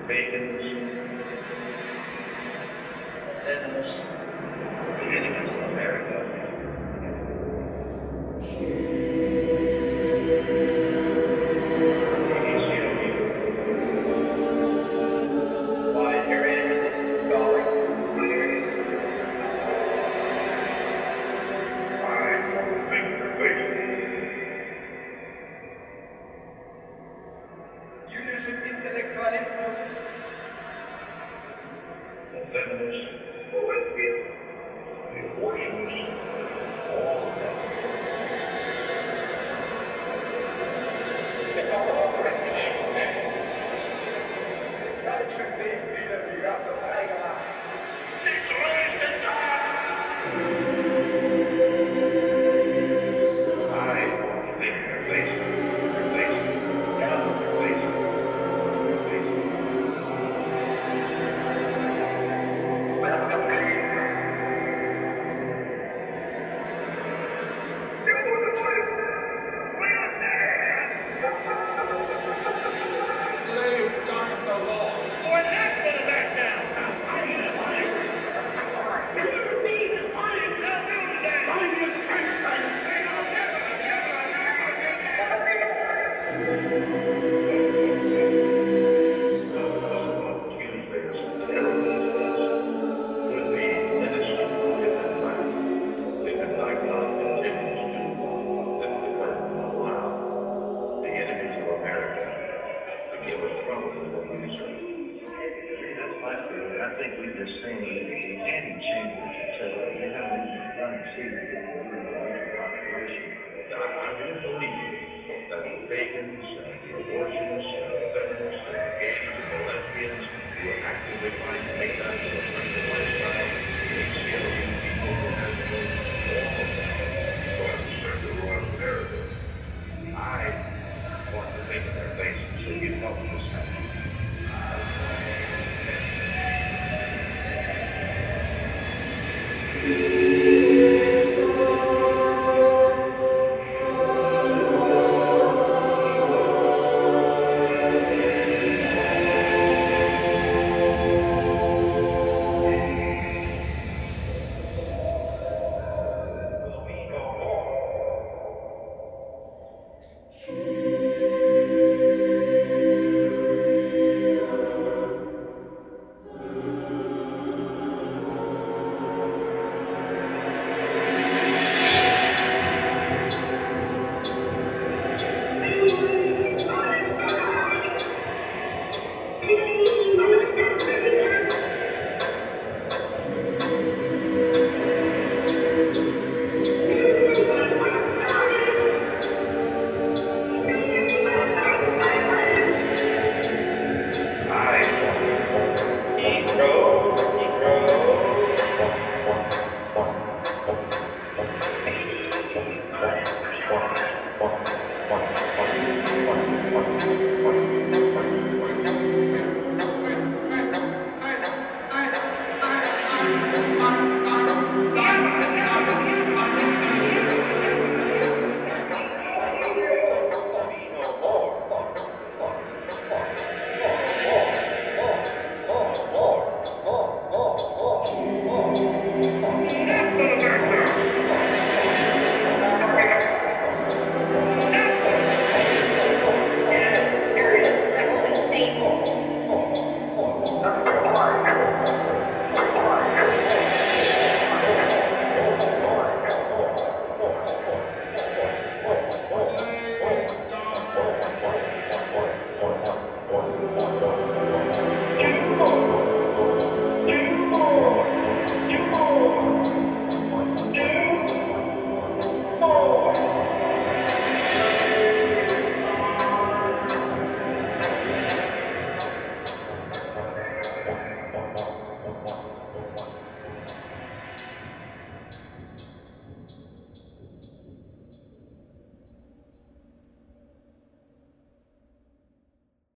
pagans, enemies, the enemies of America. Why, your enemies, darling. I want to make their faces. The feminists, the lesbians, the abortionists, all of them. I think we've just seen any changes to you haven't done see the population. I really believe that the pagans, the abortionists, the feminists, the gays, the lesbians who are actively trying to make that into a friendly lifestyle, the CLU people who have been all of that, going to serve the rule of America. I want to make their faces so you help us have. What?